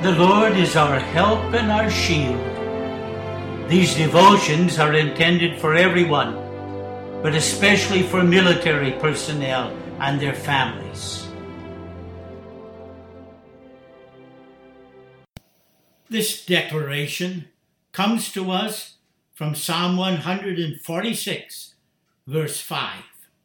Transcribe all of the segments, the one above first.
The Lord is our help and our shield. These devotions are intended for everyone, but especially for military personnel and their families. This declaration comes to us from Psalm 146, verse 5.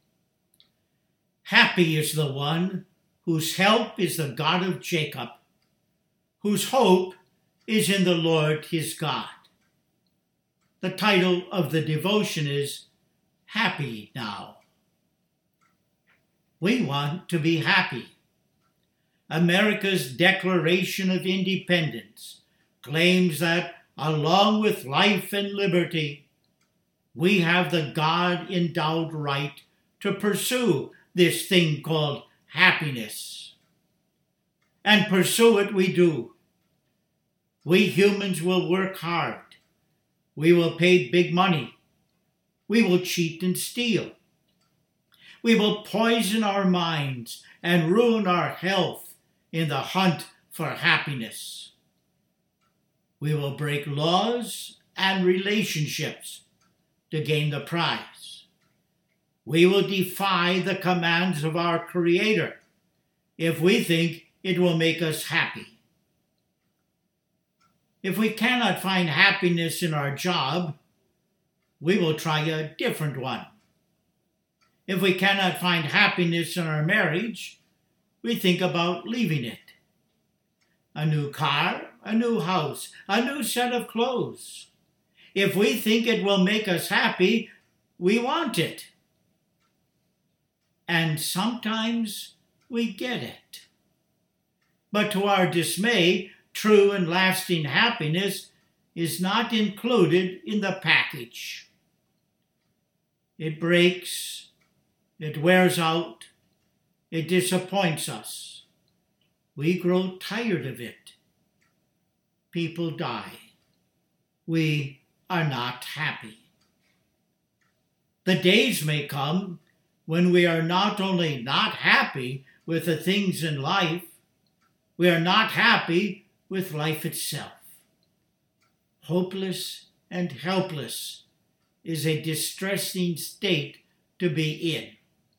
Happy is the one whose help is the God of Jacob, whose hope is in the Lord his God. The title of the devotion is Happy Now. We want to be happy. America's Declaration of Independence claims that, along with life and liberty, we have the God-endowed right to pursue this thing called happiness. And pursue it we do. We humans will work hard. We will pay big money. We will cheat and steal. We will poison our minds and ruin our health in the hunt for happiness. We will break laws and relationships to gain the prize. We will defy the commands of our Creator if we think it will make us happy. If we cannot find happiness in our job, we will try a different one. If we cannot find happiness in our marriage, we think about leaving it. A new car, a new house, a new set of clothes. If we think it will make us happy, we want it. And sometimes we get it. But to our dismay, true and lasting happiness is not included in the package. It breaks, it wears out, it disappoints us. We grow tired of it. People die. We are not happy. The days may come when we are not only not happy with the things in life, we are not happy with life itself. Hopeless and helpless is a distressing state to be in.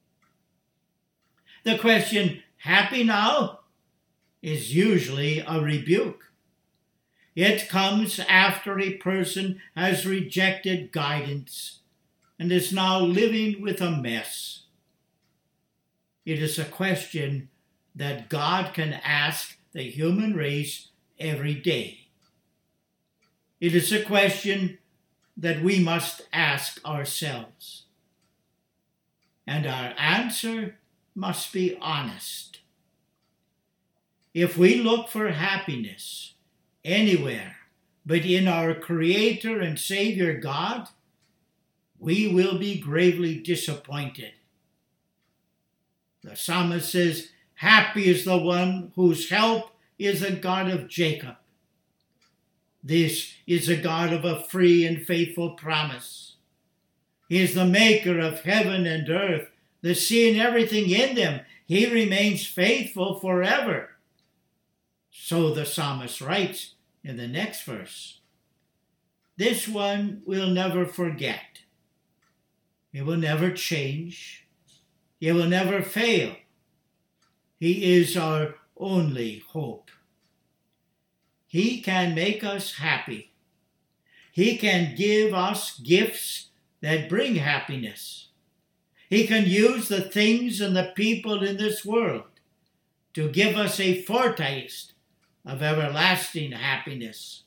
The question, happy now, is usually a rebuke. It comes after a person has rejected guidance and is now living with a mess. It is a question that God can ask the human race every day. It is a question that we must ask ourselves. And our answer must be honest. If we look for happiness anywhere but in our Creator and Savior God, we will be gravely disappointed. The psalmist says, happy is the one whose help is the God of Jacob. This is a God of a free and faithful promise. He is the maker of heaven and earth, the sea and everything in them. He remains faithful forever. So the psalmist writes in the next verse, this one will never forget. He will never change. He will never fail. He is our only hope. He can make us happy. He can give us gifts that bring happiness. He can use the things and the people in this world to give us a foretaste of everlasting happiness.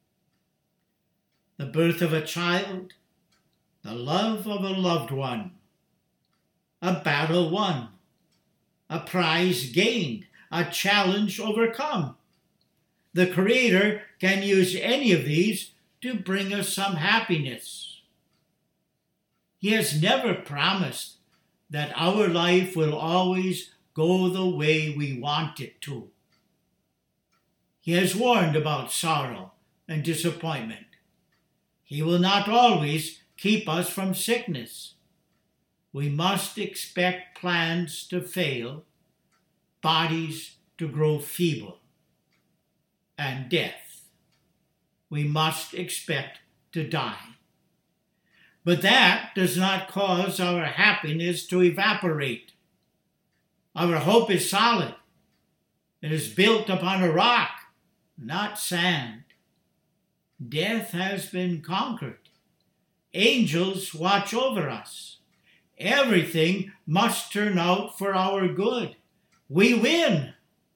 The birth of a child, the love of a loved one, a battle won, a prize gained, a challenge overcome. The Creator can use any of these to bring us some happiness. He has never promised that our life will always go the way we want it to. He has warned about sorrow and disappointment. He will not always keep us from sickness. We must expect plans to fail, bodies to grow feeble. and death. We must expect to die. But that does not cause our happiness to evaporate. Our hope is solid. It is built upon a rock, not sand. Death has been conquered. Angels watch over us. Everything must turn out for our good. We win.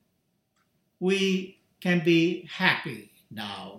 We can be happy now.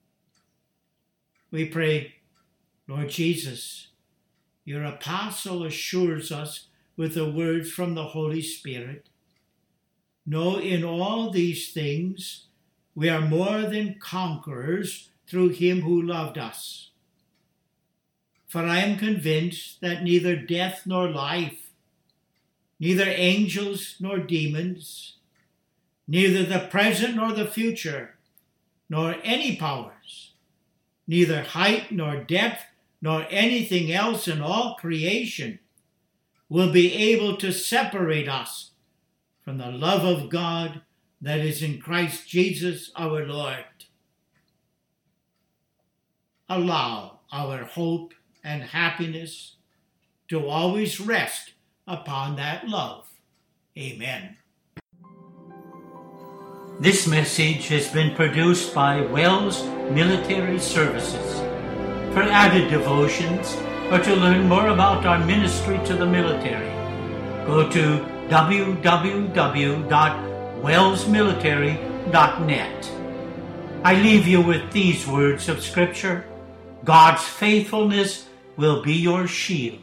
We pray, Lord Jesus, your apostle assures us with the words from the Holy Spirit, "No, in all these things we are more than conquerors through him who loved us. For I am convinced that neither death nor life, neither angels nor demons, neither the present nor the future, nor any powers, neither height nor depth, nor anything else in all creation will be able to separate us from the love of God that is in Christ Jesus our Lord." Allow our hope and happiness to always rest upon that love. Amen. This message has been produced by Wells Military Services. For added devotions or to learn more about our ministry to the military, go to www.wellsmilitary.net. I leave you with these words of Scripture: God's faithfulness will be your shield.